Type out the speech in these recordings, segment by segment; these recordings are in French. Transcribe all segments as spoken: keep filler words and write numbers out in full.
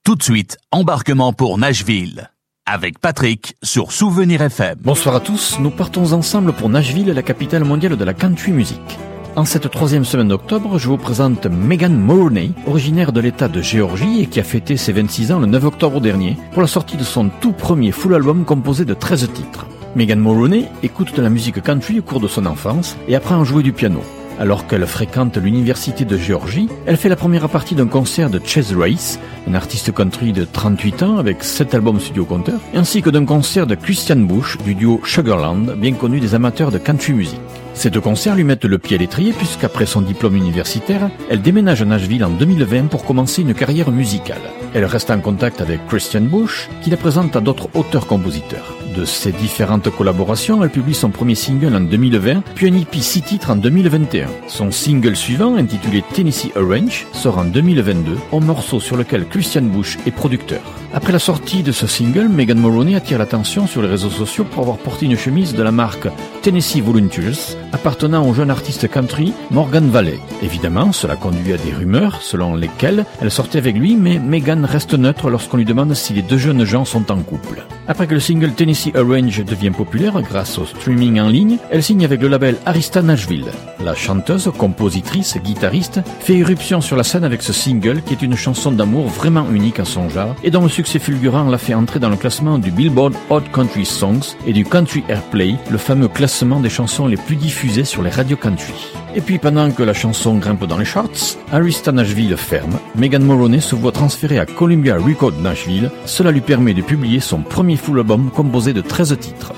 Tout de suite, embarquement pour Nashville. Avec Patrick sur Souvenir F M. Bonsoir à tous, nous partons ensemble pour Nashville, la capitale mondiale de la country music. En cette troisième semaine d'octobre, je vous présente Megan Moroney, originaire de l'État de Géorgie et qui a fêté ses vingt-six ans le neuf octobre dernier pour la sortie de son tout premier full album composé de treize titres. Megan Moroney écoute de la musique country au cours de son enfance et apprend à jouer du piano. Alors qu'elle fréquente l'université de Géorgie, elle fait la première partie d'un concert de Chase Race, un artiste country de trente-huit ans avec sept albums studio compteurs, ainsi que d'un concert de Christian Bush du duo Sugarland, bien connu des amateurs de country music. Ces deux concerts lui mettent le pied à l'étrier puisqu'après son diplôme universitaire, elle déménage à Nashville en deux mille vingt pour commencer une carrière musicale. Elle reste en contact avec Christian Bush, qui la présente à d'autres auteurs-compositeurs. De ces différentes collaborations, elle publie son premier single en deux mille vingt, puis un E P six titres en deux mille vingt et un. Son single suivant, intitulé Tennessee Orange, sort en deux mille vingt-deux, un morceau sur lequel Christian Bush est producteur. Après la sortie de ce single, Megan Moroney attire l'attention sur les réseaux sociaux pour avoir porté une chemise de la marque Tennessee Volunteers, appartenant au jeune artiste country Morgan Valley. Évidemment, cela conduit à des rumeurs selon lesquelles elle sortait avec lui, mais Megan reste neutre lorsqu'on lui demande si les deux jeunes gens sont en couple. Après que le single Tennessee Orange devient populaire grâce au streaming en ligne, elle signe avec le label Arista Nashville. La chanteuse, compositrice, guitariste fait irruption sur la scène avec ce single qui est une chanson d'amour vraiment unique à son genre et dont le succès fulgurant l'a fait entrer dans le classement du Billboard Hot Country Songs et du Country Airplay, le fameux classement des chansons les plus diffusées sur les radios country. Et puis pendant que la chanson grimpe dans les charts, Arista Nashville ferme, Megan Moroney se voit transférée à Columbia Records Nashville. Cela lui permet de publier son premier full album composé de treize titres.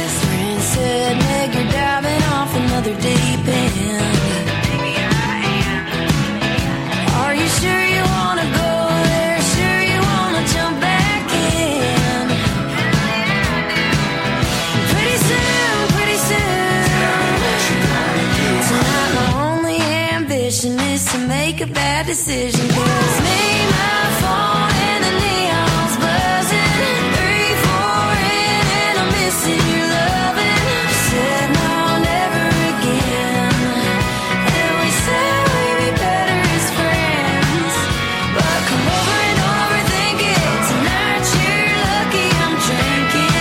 Is to make a bad decision. Cause me, my phone, and the neon's buzzing. Three, four, in, and I'm missing your loving. Said no, never again. And we said we'd be better as friends. But come over and overthink it. Tonight you're lucky I'm drinking.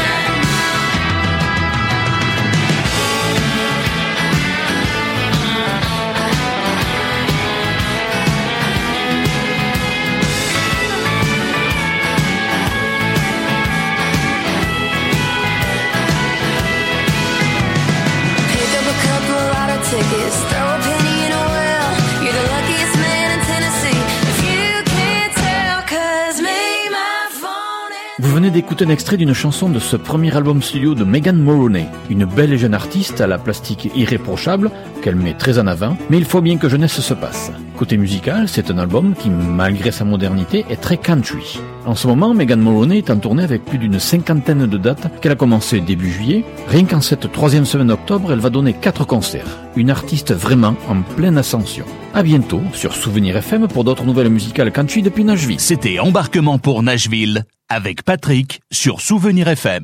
Tickets, throw a penny in a well. You're the luckiest man in Tennessee. If you can't tell, cause me, my phone is... Vous venez d'écouter un extrait d'une chanson de ce premier album studio de Megan Moroney, une belle et jeune artiste à la plastique irréprochable qu'elle met très en avant, mais il faut bien que jeunesse se passe. Côté musical, c'est un album qui, malgré sa modernité, est très country. En ce moment, Megan Moroney est en tournée avec plus d'une cinquantaine de dates qu'elle a commencé début juillet. Rien qu'en cette troisième semaine d'octobre, elle va donner quatre concerts. Une artiste vraiment en pleine ascension. À bientôt sur Souvenir F M pour d'autres nouvelles musicales country depuis Nashville. C'était Embarquement pour Nashville avec Patrick sur Souvenir F M.